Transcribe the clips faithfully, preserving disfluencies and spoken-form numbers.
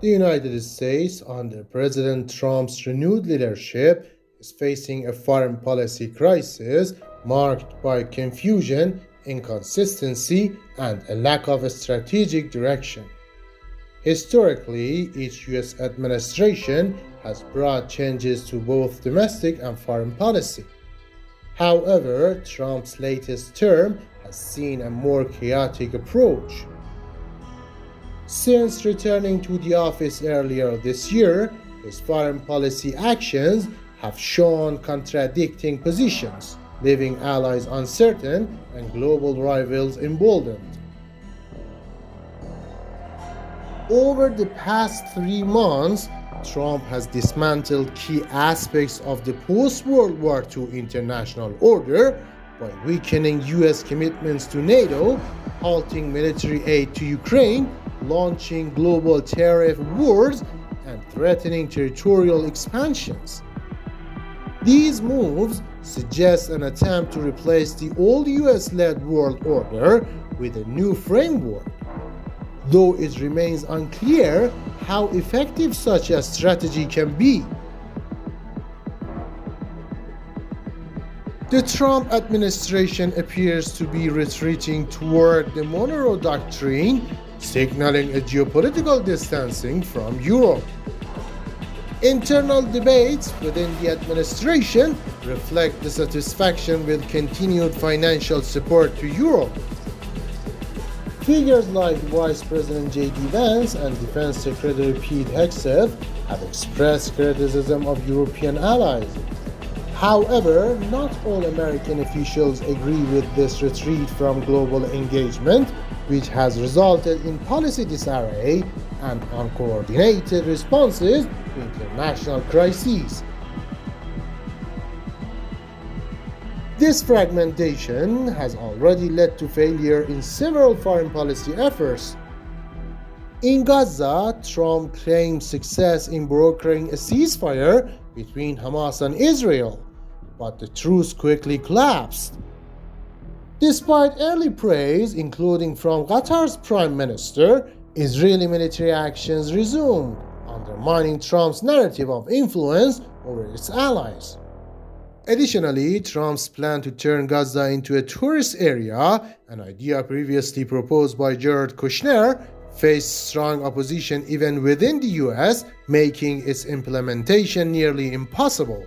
The United States, under President Trump's renewed leadership, is facing a foreign policy crisis marked by confusion, inconsistency, and a lack of a strategic direction. Historically, each U S administration has brought changes to both domestic and foreign policy. However, Trump's latest term has seen a more chaotic approach. Since returning to the office earlier this year, his foreign policy actions have shown contradicting positions, leaving allies uncertain and global rivals emboldened. Over the past three months, Trump has dismantled key aspects of the post-World War Two international order by weakening U S commitments to NATO, halting military aid to Ukraine, launching global tariff wars, and threatening territorial expansions. These moves suggest an attempt to replace the old U S-led world order with a new framework, though it remains unclear how effective such a strategy can be. The Trump administration appears to be retreating toward the Monroe Doctrine, signaling a geopolitical distancing from Europe. Internal debates within the administration reflect dissatisfaction with continued financial support to Europe. Figures like Vice President J D Vance and Defense Secretary Pete Hegseth have expressed criticism of European allies. However, not all American officials agree with this retreat from global engagement, which has resulted in policy disarray and uncoordinated responses to international crises. This fragmentation has already led to failure in several foreign policy efforts. In Gaza, Trump claimed success in brokering a ceasefire between Hamas and Israel, but the truce quickly collapsed. Despite early praise, including from Qatar's Prime Minister, Israeli military actions resumed, undermining Trump's narrative of influence over its allies. Additionally, Trump's plan to turn Gaza into a tourist area, an idea previously proposed by Jared Kushner, faced strong opposition even within the U S, making its implementation nearly impossible.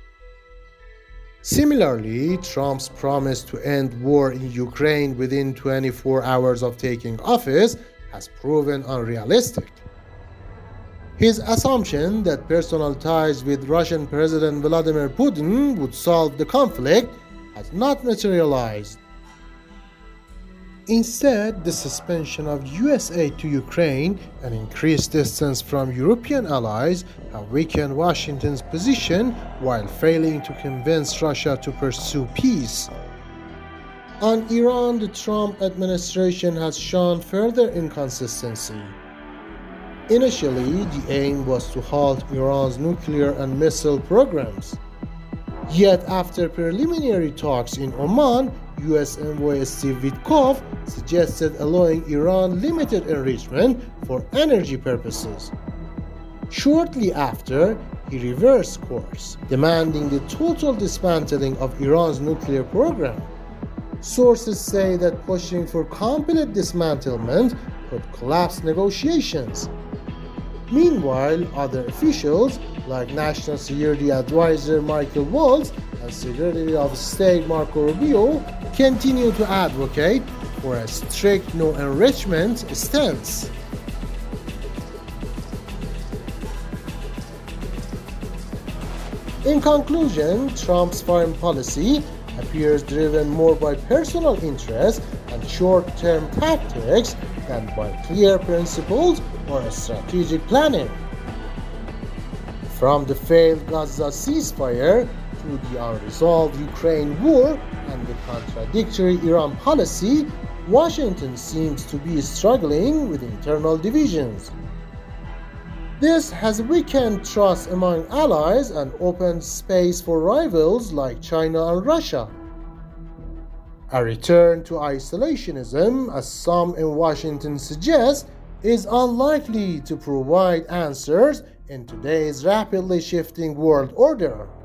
Similarly, Trump's promise to end war in Ukraine within twenty-four hours of taking office has proven unrealistic. His assumption that personal ties with Russian President Vladimir Putin would solve the conflict has not materialized. Instead, the suspension of U S aid to Ukraine and increased distance from European allies have weakened Washington's position while failing to convince Russia to pursue peace. On Iran, the Trump administration has shown further inconsistency. Initially, the aim was to halt Iran's nuclear and missile programs. Yet, after preliminary talks in Oman, U S Envoy Steve Witkoff suggested allowing Iran limited enrichment for energy purposes. Shortly after, he reversed course, demanding the total dismantling of Iran's nuclear program. Sources say that pushing for complete dismantlement could collapse negotiations. Meanwhile, other officials, like National Security Advisor Michael Waltz and Secretary of State Marco Rubio, continue to advocate for a strict no-enrichment stance. In conclusion, Trump's foreign policy appears driven more by personal interest and short-term tactics than by clear principles or strategic planning. From the failed Gaza ceasefire to the unresolved Ukraine war and the contradictory Iran policy, Washington seems to be struggling with internal divisions. This has weakened trust among allies and opened space for rivals like China and Russia. A return to isolationism, as some in Washington suggest, is unlikely to provide answers in today's rapidly shifting world order.